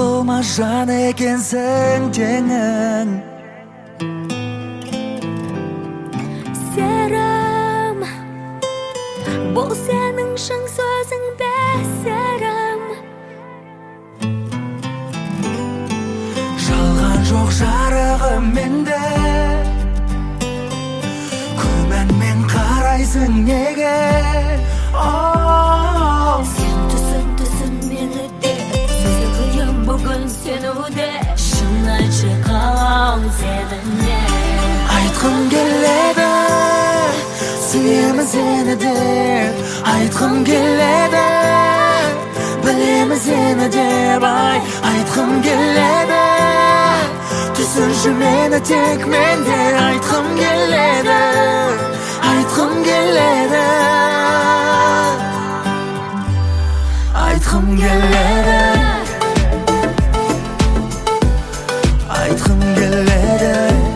болмас жан екенсің теңің. Серім, бұл сенің шын сөзің бе серім? Жалған жоқ жарығым менде, күмәнмен қарайсың неге? Сен түсін мені де, сөзге қиын бүгін сенуде. Шын айтшы қалауың сені не? Айтқым келеді, сүйемін сені деп. Айтқым келеді, білемін сені деп. Айтқым келеді, түсінші мені тек менде. Айтқым келеді, айтқым келеді, айтқым келеді, айтқым келеді.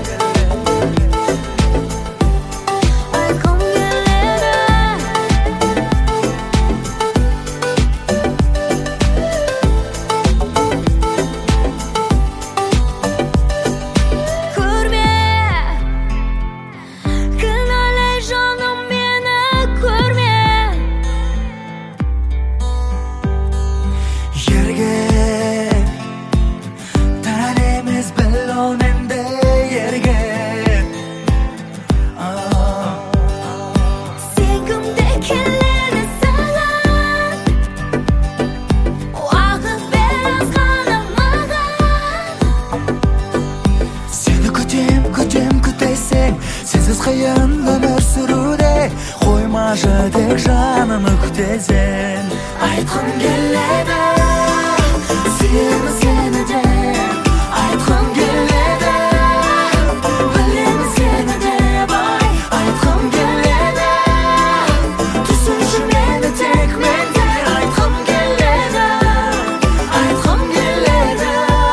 Сенсіз қиын өмір сүруде, қоймашы тек жаным өктесен. Айтқым келеді, сүйемін сені деп. Айтқым келеді, білемін сені деп. Айтқым келеді, түсінші мені тек менде. Айтқым келеді, айтқым келеді,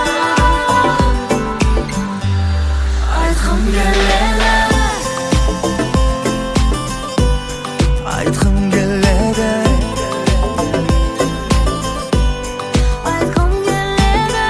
айтқым келеді. Айтқым келеді, айтқым келеді,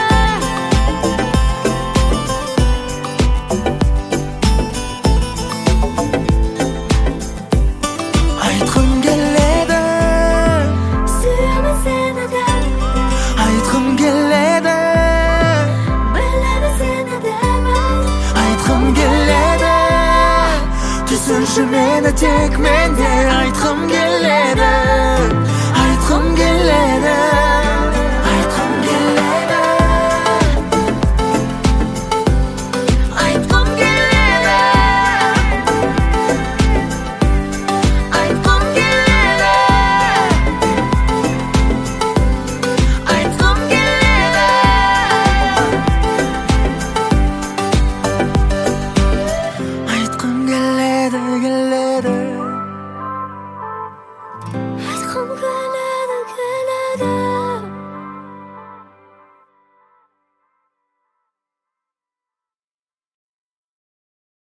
айтқым келеді, сүйемін сені деп. айтқым келеді, Білемін сені деп. айтқым келеді, түсінші мені тек менде. Айтқым келеді, айтқым келеді.